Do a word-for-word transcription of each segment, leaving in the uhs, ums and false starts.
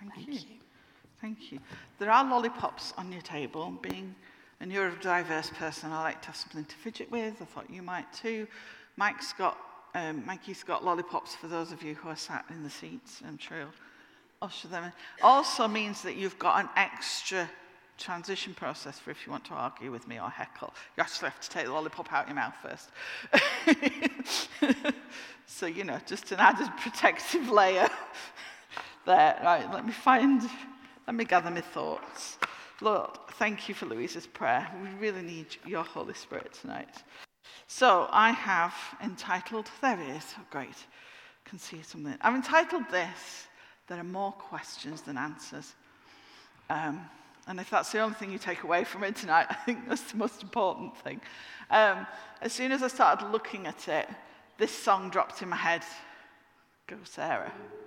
Thank, Thank you. you. Thank you. There are lollipops on your table. Being a neurodiverse person, I like to have something to fidget with. I thought you might too. Mike's got, um, Mikey's got lollipops for those of you who are sat in the seats. I'm sure he'll usher them in. Also means that you've got an extra transition process for if you want to argue with me or heckle. You actually have to take the lollipop out your mouth first. So, you know, just an added protective layer there. Right, let me find, let me gather my thoughts. Lord, thank you for Louisa's prayer. We really need your Holy Spirit tonight. So I have entitled, there it is, oh, great, can see something. I've entitled this, There Are More Questions Than Answers. Um, and if that's the only thing you take away from it tonight, I think that's the most important thing. Um, as soon as I started looking at it, this song dropped in my head. Go, Sarah.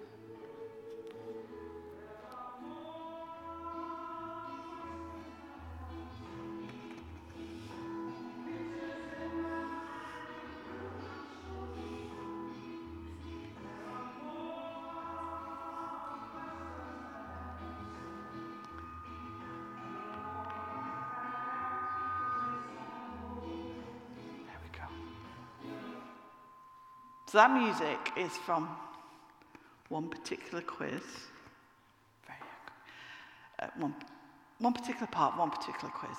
So that music is from one particular quiz. Very good. Uh, one, one particular part, one particular quiz.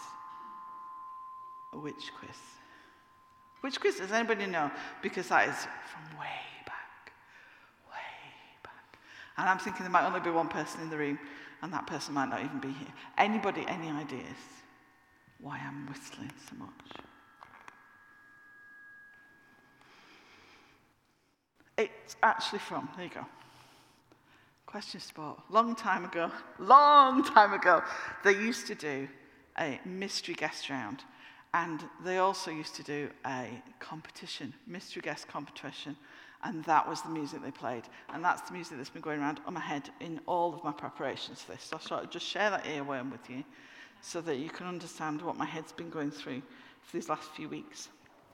Which quiz? Which quiz? Does anybody know? Because that is from way back. Way back. And I'm thinking there might only be one person in the room, and that person might not even be here. Anybody, any ideas why I'm whistling so much? It's actually from, there you go, Question Sport. Long time ago, long time ago, they used to do a mystery guest round, and they also used to do a competition, mystery guest competition, and that was the music they played. And that's the music that's been going around on my head in all of my preparations for this. So I thought I'd just share that earworm with you so that you can understand what my head's been going through for these last few weeks.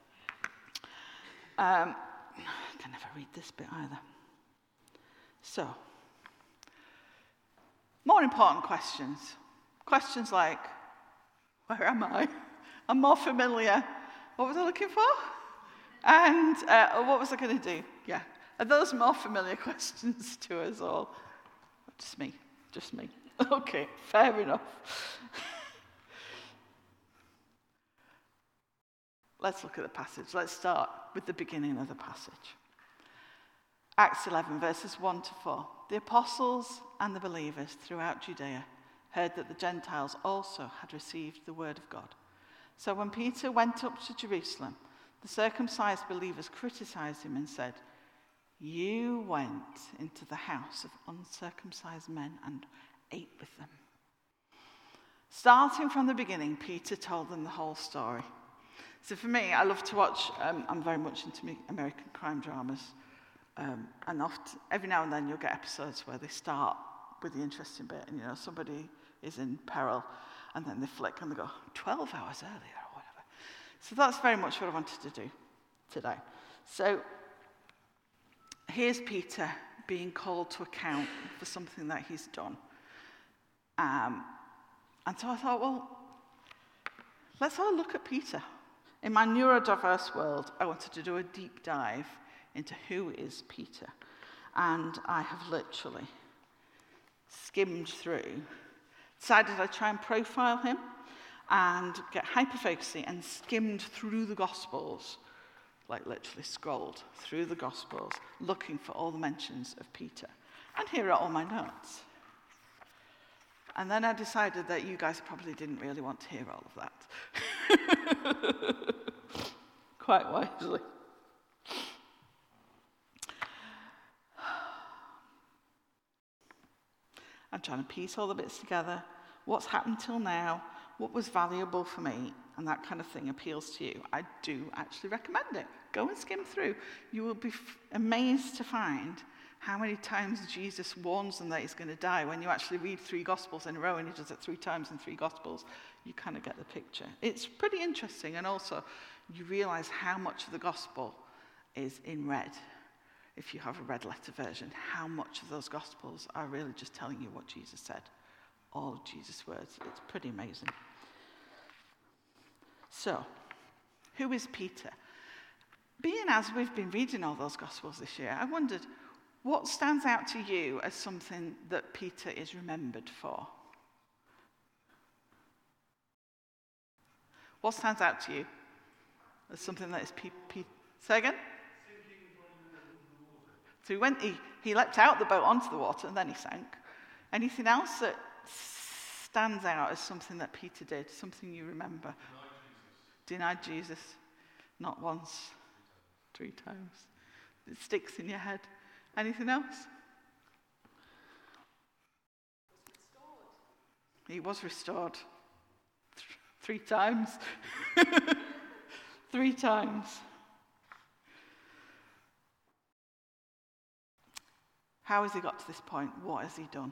Um, I can never read this bit either. So, more important questions. Questions like, where am I? I'm more familiar. What was I looking for? And uh, what was I going to do? Yeah. Are those more familiar questions to us all? Just me. Just me. Okay, fair enough. Let's look at the passage. Let's start with the beginning of the passage. Acts eleven, verses one to four. The apostles and the believers throughout Judea heard that the Gentiles also had received the word of God. So when Peter went up to Jerusalem, the circumcised believers criticized him and said, "You went into the house of uncircumcised men and ate with them." Starting from the beginning, Peter told them the whole story. So for me, I love to watch, um, I'm very much into American crime dramas. Um, and often, every now and then you'll get episodes where they start with the interesting bit and, you know, somebody is in peril and then they flick and they go, twelve hours earlier or whatever. So that's very much what I wanted to do today. So here's Peter being called to account for something that he's done. Um, and so I thought, well, let's have a look at Peter. In my neurodiverse world, I wanted to do a deep dive into who is Peter. And I have literally skimmed through, decided I'd try and profile him and get hyperfocusing and skimmed through the Gospels, like literally scrolled through the Gospels, looking for all the mentions of Peter. And here are all my notes. And then I decided that you guys probably didn't really want to hear all of that. Quite wisely. I'm trying to piece all the bits together. What's happened till now? What was valuable for me? And that kind of thing appeals to you. I do actually recommend it. Go and skim through. You will be f- amazed to find how many times Jesus warns them that he's going to die. When you actually read three Gospels in a row, and he does it three times in three Gospels, you kind of get the picture. It's pretty interesting, and also you realize how much of the Gospel is in red. if you have a red letter version, how much of those Gospels are really just telling you what Jesus said. All of Jesus' words. It's pretty amazing. So, who is Peter? Being as we've been reading all those Gospels this year, I wondered, what stands out to you as something that Peter is remembered for? What stands out to you as something that is Pe- Pe- Say again? So he went, he, he leapt out the boat onto the water and then he sank. Anything else that stands out as something that Peter did, something you remember? Denied Jesus. Denied Jesus. Not once, three times. It sticks in your head. Anything else? Was he was restored. Th- three times. Three times. How has he got to this point? What has he done?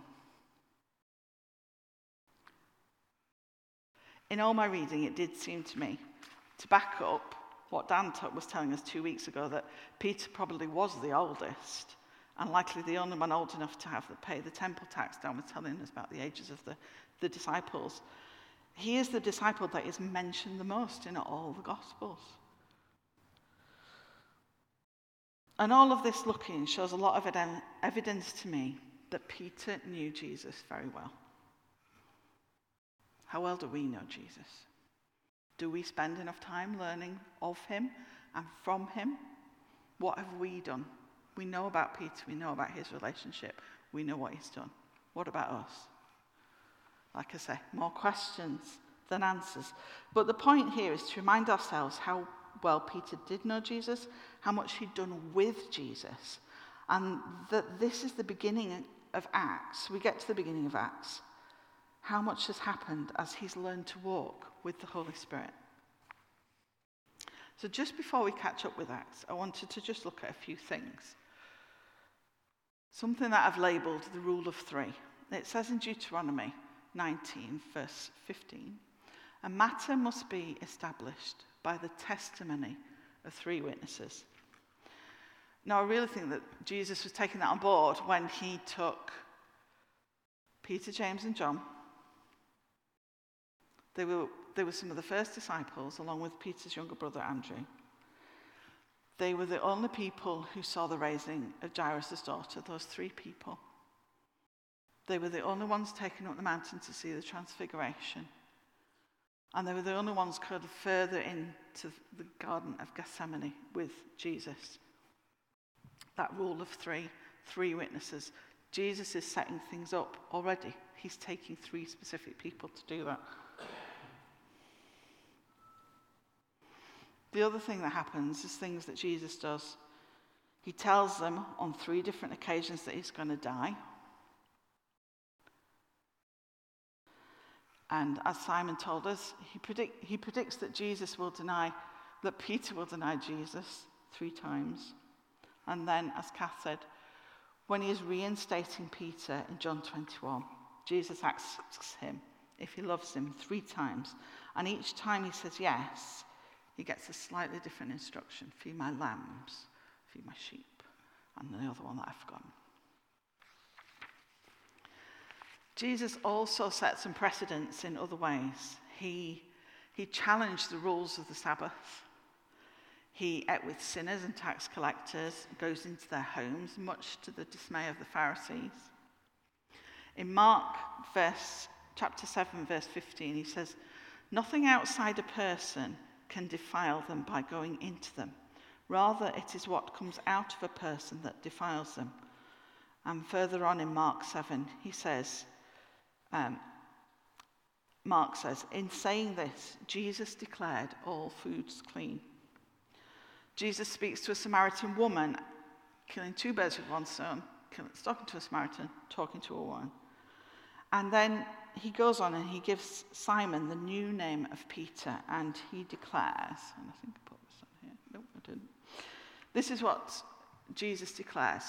In all my reading, it did seem to me to back up what Dan t- was telling us two weeks ago, that Peter probably was the oldest and likely the only one old enough to have to pay the temple tax. Dan was telling us about the ages of the, the disciples. He is the disciple that is mentioned the most in all the Gospels. And all of this looking shows a lot of ed- evidence to me that Peter knew Jesus very well. How well do we know Jesus? Do we spend enough time learning of him and from him? What have we done? We know about Peter. We know about his relationship. We know what he's done. What about us? Like I say, more questions than answers. But the point here is to remind ourselves how well Peter did know Jesus, how much he'd done with Jesus, and that this is the beginning of Acts. We get to the beginning of Acts. How much has happened as he's learned to walk with the Holy Spirit. So just before we catch up with Acts, I wanted to just look at a few things. Something that I've labelled the rule of three. It says in Deuteronomy nineteen, verse fifteen, a matter must be established by the testimony of three witnesses. Now, I really think that Jesus was taking that on board when he took Peter, James, and John. They were, they were some of the first disciples, along with Peter's younger brother, Andrew. They were the only people who saw the raising of Jairus' daughter, those three people. They were the only ones taken up the mountain to see the transfiguration. And they were the only ones called further into the Garden of Gethsemane with Jesus. That rule of three, three witnesses. Jesus is setting things up already. He's taking three specific people to do that. The other thing that happens is things that Jesus does. He tells them on three different occasions that he's going to die. And as Simon told us, he, predict, he predicts that Jesus will deny, that Peter will deny Jesus three times. And then, as Kath said, when he is reinstating Peter in John twenty-one, Jesus asks him if he loves him three times. And each time he says yes, he gets a slightly different instruction. Feed my lambs, feed my sheep. And the other one that I've forgotten. Jesus also set some precedents in other ways. He, he challenged the rules of the Sabbath. He ate with sinners and tax collectors, goes into their homes, much to the dismay of the Pharisees. In Mark verse, chapter seven, verse fifteen, he says, nothing outside a person can defile them by going into them. Rather, it is what comes out of a person that defiles them. And further on in Mark seven, he says, um, Mark says, in saying this, Jesus declared all foods clean. Jesus speaks to a Samaritan woman, killing two birds with one stone, talking to a Samaritan, talking to a woman. And then he goes on and he gives Simon the new name of Peter, and he declares, and I think I put this on here. No, I didn't. This is what Jesus declares.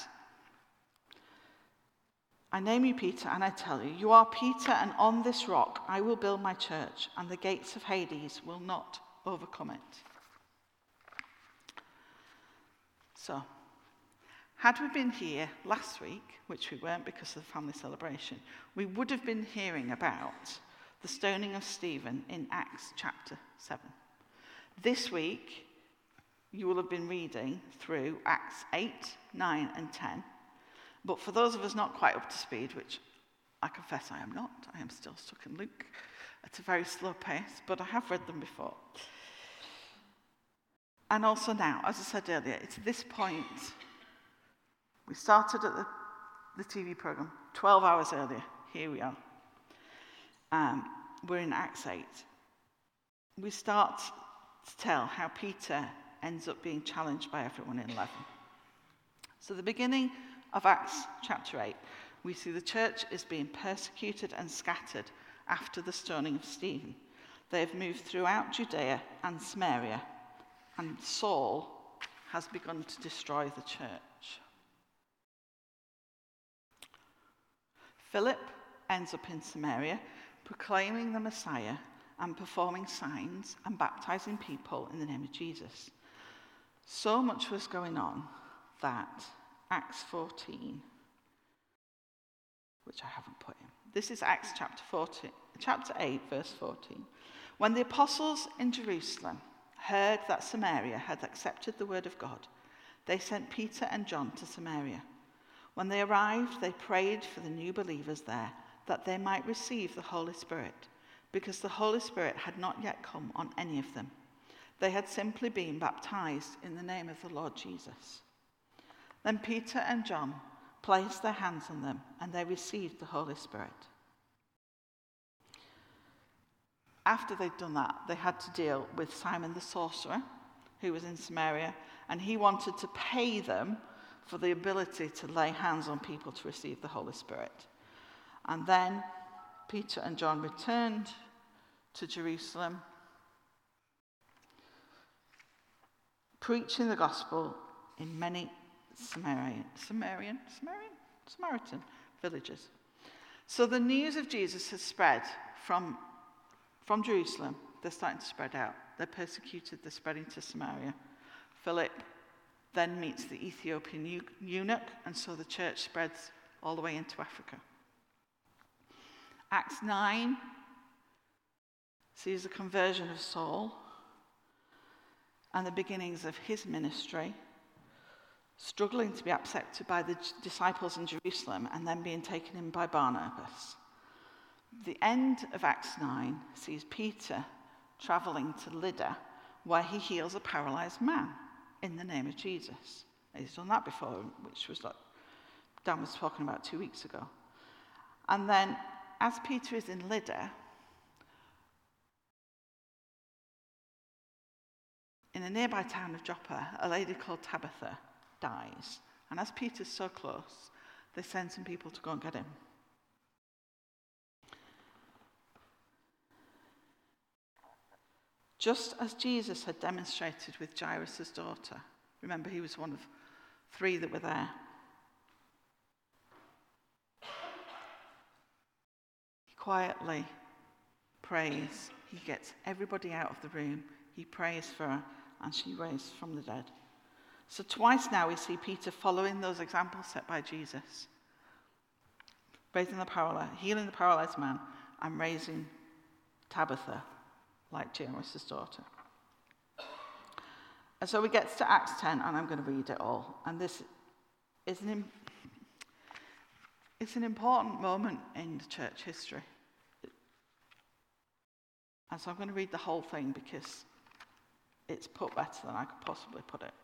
I name you Peter, and I tell you, you are Peter, and on this rock I will build my church, and the gates of Hades will not overcome it. So, Had we been here last week, which we weren't because of the family celebration, we would have been hearing about the stoning of Stephen in Acts chapter seven. This week, you will have been reading through Acts eight, nine, and ten. But for those of us not quite up to speed, which I confess I am not, I am still stuck in Luke at a very slow pace, but I have read them before. And also now, as I said earlier, it's this point. We started at the, the T V programme twelve hours earlier. Here we are. Um, we're in Acts eight. We start to tell how Peter ends up being challenged by everyone in eleven. So the beginning of Acts chapter eight, we see the church is being persecuted and scattered after the stoning of Stephen. They have moved throughout Judea and Samaria, and Saul has begun to destroy the church. Philip ends up in Samaria, proclaiming the Messiah and performing signs and baptizing people in the name of Jesus. So much was going on that Acts fourteen, which I haven't put in. This is Acts chapter fourteen, chapter eight, verse fourteen. When the apostles in Jerusalem heard that Samaria had accepted the word of God, they sent Peter and John to Samaria. When they arrived, they prayed for the new believers there that they might receive the Holy Spirit, because the Holy Spirit had not yet come on any of them. They had simply been baptized in the name of the Lord Jesus. Then Peter and John placed their hands on them, and they received the Holy Spirit. After they'd done that, they had to deal with Simon the sorcerer, who was in Samaria, and he wanted to pay them for the ability to lay hands on people to receive the Holy Spirit. And then Peter and John returned to Jerusalem, preaching the gospel in many Samarian, Samarian, Samarian, Samaritan villages. So the news of Jesus has spread from, from Jerusalem. They're starting to spread out. They're persecuted. They're spreading to Samaria. Philip then meets the Ethiopian eunuch, and so the church spreads all the way into Africa. Acts nine sees the conversion of Saul and the beginnings of his ministry, struggling to be accepted by the disciples in Jerusalem and then being taken in by Barnabas. The end of Acts nine sees Peter travelling to Lydda, where he heals a paralysed man in the name of Jesus. He's done that before, which was like Dan was talking about two weeks ago. And then, as Peter is in Lydda, in a nearby town of Joppa, a lady called Tabitha dies. And as Peter's so close, they send some people to go and get him. Just as Jesus had demonstrated with Jairus' daughter. Remember, he was one of three that were there. He quietly prays. He gets everybody out of the room. He prays for her, and she raised from the dead. So twice now we see Peter following those examples set by Jesus. Raising the paralyzed, healing the paralyzed man, and raising Tabitha, like Jairus' daughter. And so we get to Acts ten, and I'm going to read it all. And this is an, it's an important moment in the church history. And so I'm going to read the whole thing because it's put better than I could possibly put it.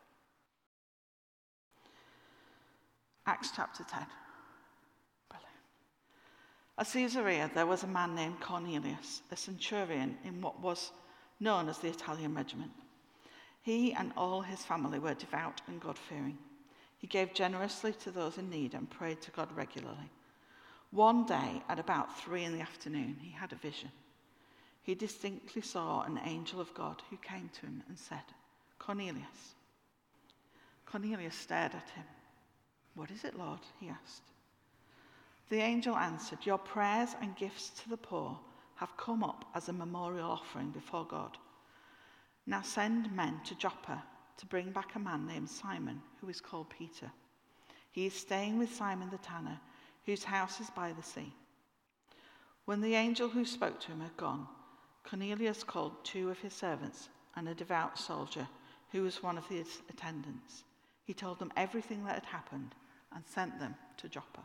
Acts chapter ten. Brilliant. At Caesarea, there was a man named Cornelius, a centurion in what was known as the Italian regiment. He and all his family were devout and God-fearing. He gave generously to those in need and prayed to God regularly. One day, at about three in the afternoon, he had a vision. He distinctly saw an angel of God who came to him and said, "Cornelius." Cornelius stared at him. "What is it, Lord?" he asked. The angel answered, "Your prayers and gifts to the poor have come up as a memorial offering before God. Now send men to Joppa to bring back a man named Simon, who is called Peter. He is staying with Simon the tanner, whose house is by the sea." When the angel who spoke to him had gone, Cornelius called two of his servants and a devout soldier who was one of his attendants. He told them everything that had happened and sent them to Joppa.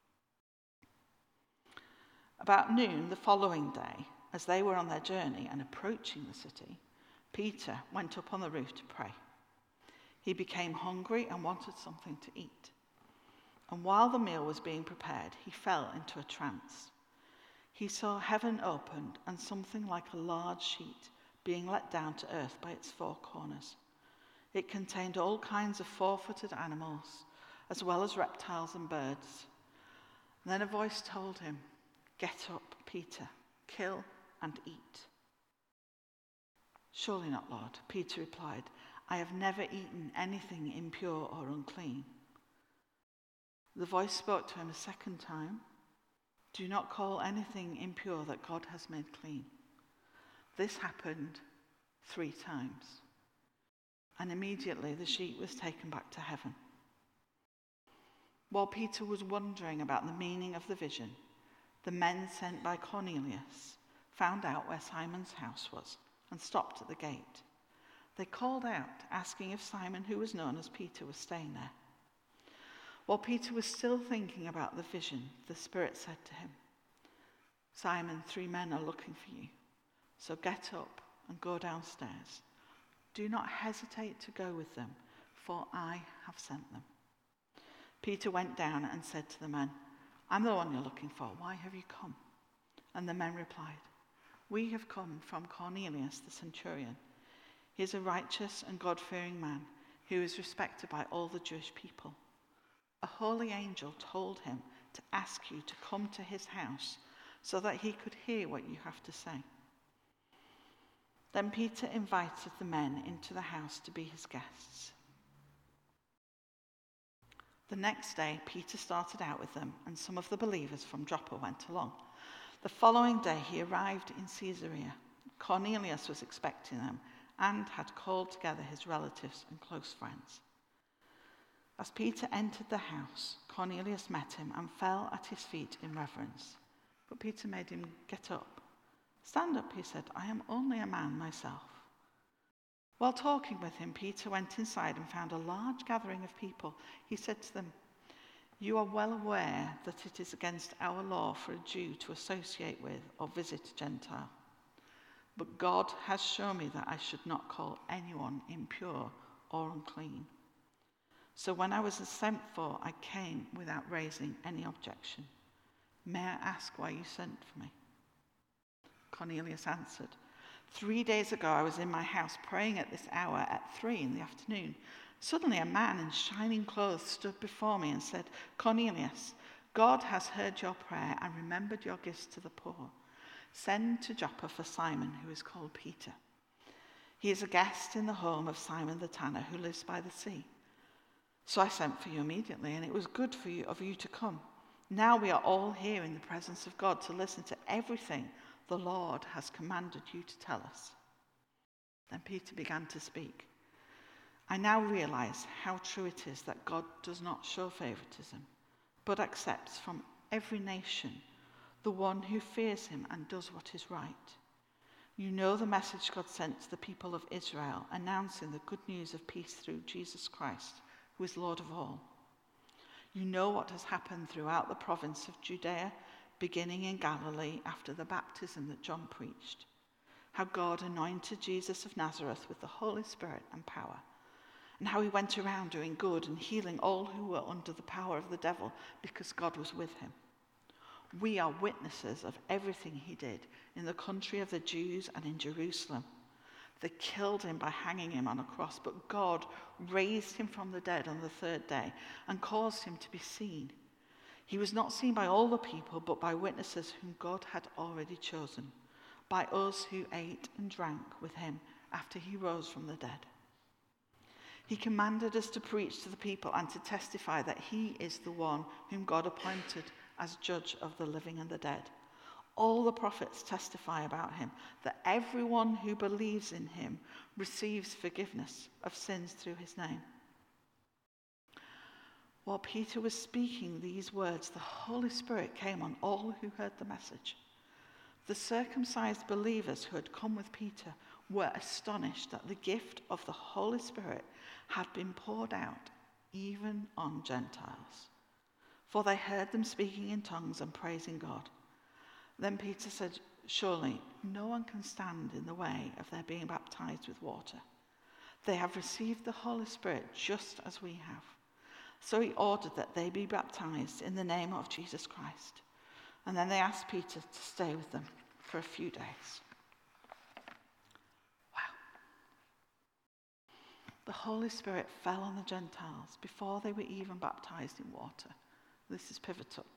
About noon the following day, as they were on their journey and approaching the city, Peter went up on the roof to pray. He became hungry and wanted something to eat. And while the meal was being prepared, he fell into a trance. He saw heaven opened and something like a large sheet being let down to earth by its four corners. It contained all kinds of four-footed animals, as well as reptiles and birds. And then a voice told him, "Get up, Peter, kill and eat." "Surely not, Lord," Peter replied. "I have never eaten anything impure or unclean." The voice spoke to him a second time. "Do not call anything impure that God has made clean." This happened three times. And immediately the sheet was taken back to heaven. While Peter was wondering about the meaning of the vision, the men sent by Cornelius found out where Simon's house was and stopped at the gate. They called out, asking if Simon, who was known as Peter, was staying there. While Peter was still thinking about the vision, the Spirit said to him, "Simon, three men are looking for you. So get up and go downstairs. Do not hesitate to go with them, for I have sent them." Peter went down and said to the men, "I'm the one you're looking for. Why have you come?" And the men replied, "We have come from Cornelius the centurion. He is a righteous and God-fearing man who is respected by all the Jewish people. A holy angel told him to ask you to come to his house so that he could hear what you have to say." Then Peter invited the men into the house to be his guests. The next day, Peter started out with them, and some of the believers from Joppa went along. The following day, he arrived in Caesarea. Cornelius was expecting them and had called together his relatives and close friends. As Peter entered the house, Cornelius met him and fell at his feet in reverence. But Peter made him get up. "Stand up," he said. "I am only a man myself." While talking with him, Peter went inside and found a large gathering of people. He said to them, "You are well aware that it is against our law for a Jew to associate with or visit a Gentile. But God has shown me that I should not call anyone impure or unclean. So when I was sent for, I came without raising any objection. May I ask why you sent for me?" Cornelius answered, "Three days ago I was in my house praying at this hour at three in the afternoon. Suddenly a man in shining clothes stood before me and said, 'Cornelius, God has heard your prayer and remembered your gifts to the poor. Send to Joppa for Simon, who is called Peter. He is a guest in the home of Simon the tanner, who lives by the sea.' So I sent for you immediately, and it was good for you of you to come. Now we are all here in the presence of God to listen to everything the Lord has commanded you to tell us." Then Peter began to speak. "I now realize how true it is that God does not show favoritism, but accepts from every nation the one who fears him and does what is right. You know the message God sent to the people of Israel, announcing the good news of peace through Jesus Christ, who is Lord of all. You know what has happened throughout the province of Judea, beginning in Galilee after the baptism that John preached, how God anointed Jesus of Nazareth with the Holy Spirit and power, and how he went around doing good and healing all who were under the power of the devil, because God was with him. We are witnesses of everything he did in the country of the Jews and in Jerusalem. They killed him by hanging him on a cross, but God raised him from the dead on the third day and caused him to be seen. He was not seen by all the people, but by witnesses whom God had already chosen, by us who ate and drank with him after he rose from the dead. He commanded us to preach to the people and to testify that he is the one whom God appointed as judge of the living and the dead. All the prophets testify about him, that everyone who believes in him receives forgiveness of sins through his name. While Peter was speaking these words, the Holy Spirit came on all who heard the message. The circumcised believers who had come with Peter were astonished that the gift of the Holy Spirit had been poured out even on Gentiles, for they heard them speaking in tongues and praising God. Then Peter said, "Surely no one can stand in the way of their being baptized with water. They have received the Holy Spirit just as we have." So he ordered that they be baptized in the name of Jesus Christ. And then they asked Peter to stay with them for a few days. Wow. The Holy Spirit fell on the Gentiles before they were even baptized in water. This is pivotal.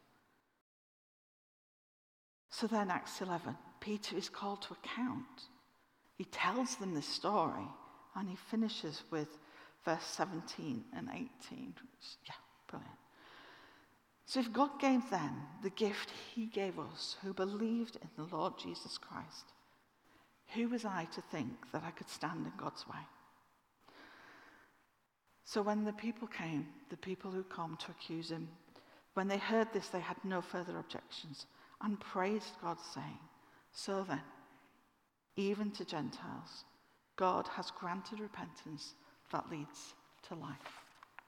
So then, Acts eleven, Peter is called to account. He tells them this story, and he finishes with verse seventeen and eighteen. Which, yeah, brilliant. So if God gave them the gift he gave us who believed in the Lord Jesus Christ, who was I to think that I could stand in God's way? So when the people came, the people who come to accuse him, when they heard this, they had no further objections and praised God, saying, "So then, even to Gentiles, God has granted repentance that leads to life."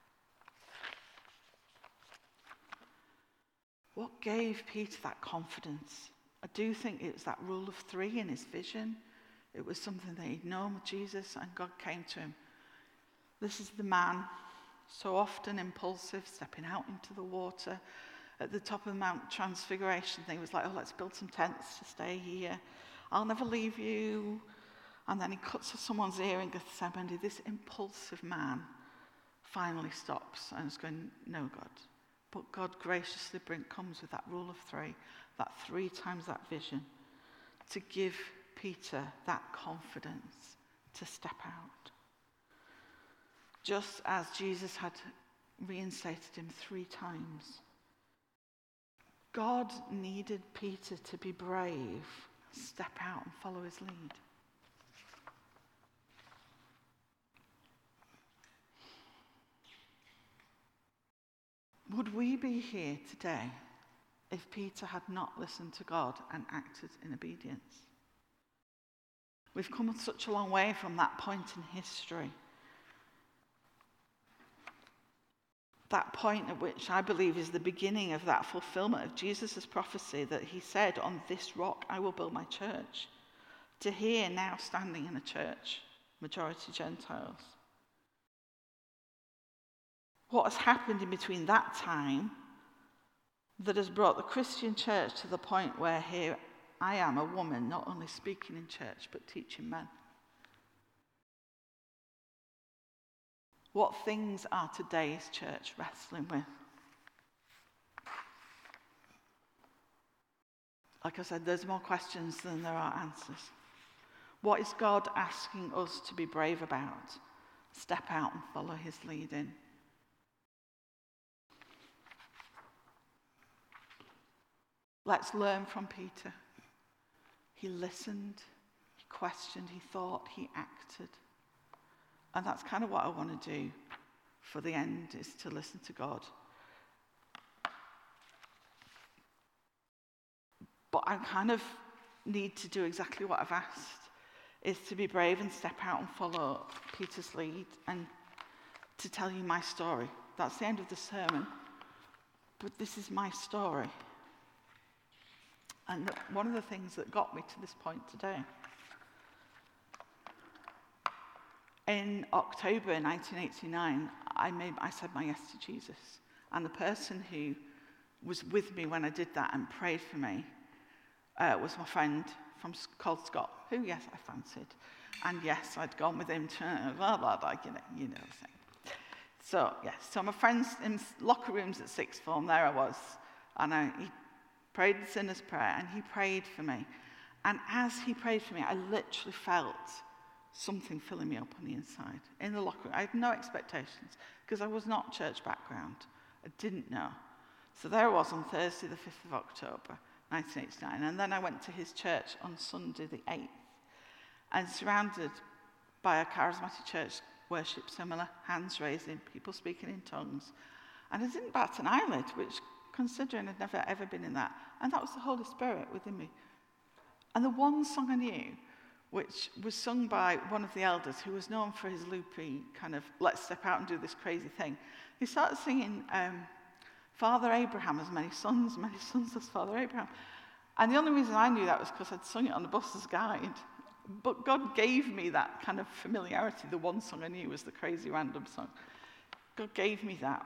What gave Peter that confidence? I do think it was that rule of three in his vision. It was something that he'd known with Jesus, and God came to him. This is the man, so often impulsive, stepping out into the water. At the top of the Mount Transfiguration, he was like, "Oh, let's build some tents to stay here. I'll never leave you." And then he cuts someone's ear in Gethsemane. This impulsive man finally stops and is going, "No, God." But God graciously bring, comes with that rule of three, that three times that vision, to give Peter that confidence to step out. Just as Jesus had reinstated him three times, God needed Peter to be brave, step out and follow his lead. Would we be here today if Peter had not listened to God and acted in obedience? We've come such a long way from that point in history. That point at which I believe is the beginning of that fulfillment of Jesus' prophecy that he said, "On this rock I will build my church." To here now standing in a church, majority Gentiles. What has happened in between that time that has brought the Christian church to the point where here I am, a woman, not only speaking in church but teaching men? What things are today's church wrestling with? Like I said, there's more questions than there are answers. What is God asking us to be brave about? Step out and follow his leading. Let's learn from Peter. He listened, he questioned, he thought, he acted. And that's kind of what I want to do for the end, is to listen to God. But I kind of need to do exactly what I've asked, is to be brave and step out and follow Peter's lead and to tell you my story. That's the end of the sermon, but this is my story. And one of the things that got me to this point today, in October nineteen eighty-nine, I made I said my yes to Jesus. And the person who was with me when I did that and prayed for me uh, was my friend from called Scott, who, yes, I fancied. And yes, I'd gone with him to blah, blah, blah, you know, you know the thing. So, yes, so my friends in locker rooms at sixth form, there I was. And I, he prayed the sinner's prayer, and he prayed for me. And as he prayed for me, I literally felt something filling me up on the inside. In the locker room, I had no expectations, because I was not church background. I didn't know. So there I was on Thursday, the fifth of October, nineteen eighty-nine. And then I went to his church on Sunday, the eighth, and surrounded by a charismatic church worship, similar, hands raising, people speaking in tongues. And I didn't bat an eyelid, which, considering I'd never ever been in that, and that was the Holy Spirit within me. And the one song I knew, which was sung by one of the elders who was known for his loopy kind of, let's step out and do this crazy thing. He started singing, um, Father Abraham has many sons, many sons as Father Abraham. And the only reason I knew that was because I'd sung it on the bus's guide. But God gave me that kind of familiarity. The one song I knew was the crazy random song. God gave me that.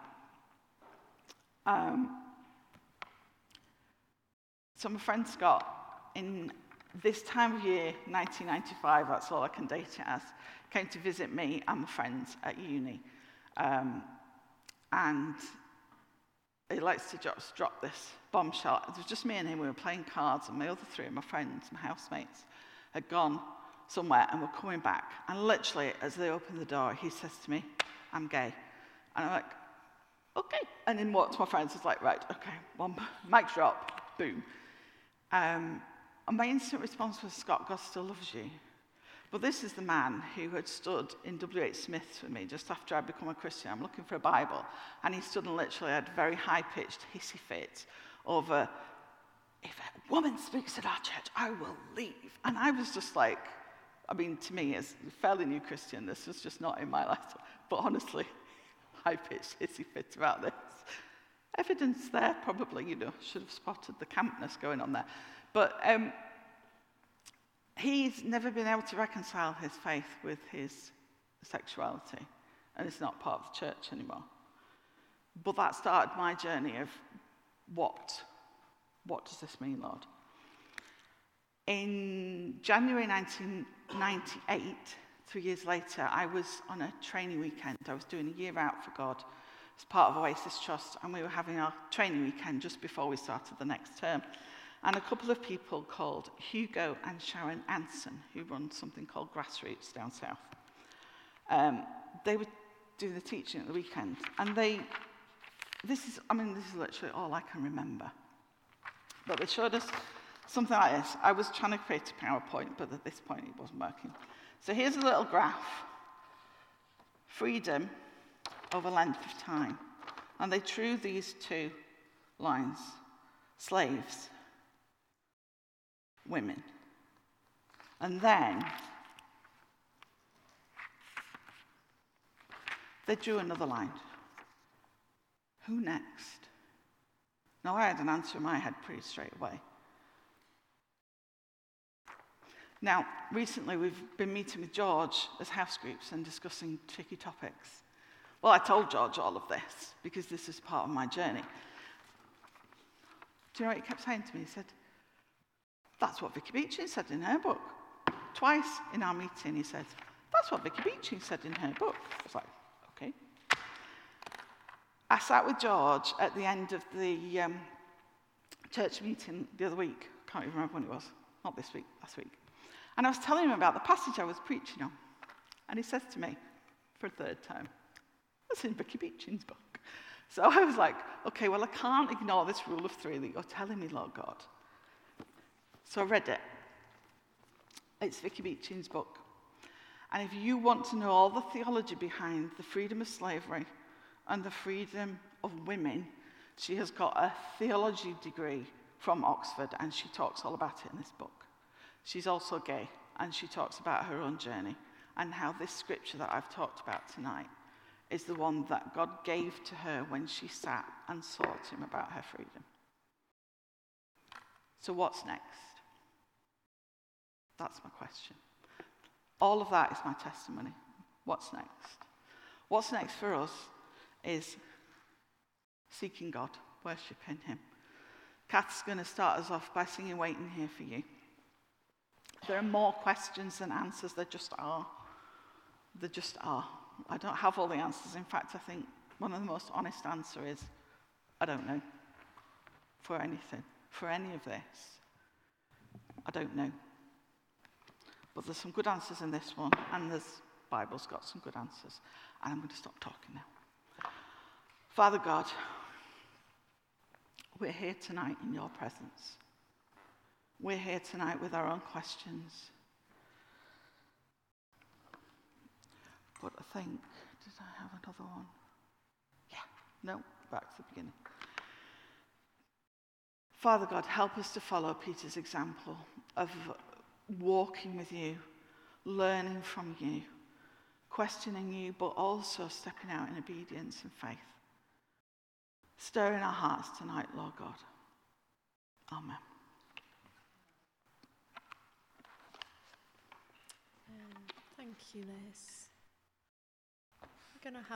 Um, so my friend Scott, in this time of year, nineteen ninety-five, that's all I can date it as, came to visit me and my friends at uni. Um, and he likes to just drop this bombshell. It was just me and him. We were playing cards, and my other three of my friends, my housemates, had gone somewhere and were coming back. And literally, as they opened the door, he says to me, I'm gay. And I'm like, okay. And then walked to my friends, was like, right, okay, one mic drop, boom. Um, and my instant response was, Scott, God still loves you. But this is the man who had stood in W H Smith's with me just after I'd become a Christian. I'm looking for a Bible. And he stood and literally had a very high-pitched hissy fit over, if a woman speaks at our church, I will leave. And I was just like, I mean, to me, as a fairly new Christian, this was just not in my life. But honestly, high-pitched hissy fit about this. Evidence there, probably, you know, should have spotted the campness going on there. But um, he's never been able to reconcile his faith with his sexuality, and it's not part of the church anymore. But that started my journey of what, what does this mean, Lord? In January nineteen ninety-eight, three years later, I was on a training weekend. I was doing a year out for God as part of Oasis Trust, and we were having our training weekend just before we started the next term. And a couple of people called Hugo and Sharon Anson, who run something called Grassroots down south. Um, they were doing the teaching at the weekend, and they, this is, I mean, this is literally all I can remember. But they showed us something like this. I was trying to create a PowerPoint, but at this point it wasn't working. So here's a little graph. Freedom over length of time. And they drew these two lines. Slaves. Women. And then they drew another line. Who next? Now, I had an answer in my head pretty straight away. Now, recently we've been meeting with George as house groups and discussing tricky topics. Well, I told George all of this because this is part of my journey. Do you know what he kept saying to me? He said, that's what Vicky Beeching said in her book. Twice in our meeting he said, that's what Vicky Beeching said in her book. I was like, okay. I sat with George at the end of the um, church meeting the other week. Can't even remember when it was. Not this week, last week. And I was telling him about the passage I was preaching on. And he says to me, for a third time, that's in Vicky Beeching's book. So I was like, okay, well, I can't ignore this rule of three that you're telling me, Lord God. So I read it. It's Vicky Beeching's book. And if you want to know all the theology behind the freedom of slavery and the freedom of women, she has got a theology degree from Oxford, and she talks all about it in this book. She's also gay, and she talks about her own journey and how this scripture that I've talked about tonight is the one that God gave to her when she sat and sought him about her freedom. So what's next? That's my question. All of that is my testimony. What's next? What's next for us is seeking God, worshipping him. Kath's going to start us off by singing Waiting Here for You. There are more questions than answers. There just are. There just are. I don't have all the answers. In fact, I think one of the most honest answers is, I don't know. For anything. For any of this. I don't know. But there's some good answers in this one, and the Bible's got some good answers. And I'm going to stop talking now. Father God, we're here tonight in your presence. We're here tonight with our own questions. But I think, did I have another one? Yeah, no, back to the beginning. Father God, help us to follow Peter's example of walking with you, learning from you, questioning you, but also stepping out in obedience and faith. Stir in our hearts tonight, Lord God. Amen. Um, thank you, Liz. We're going to have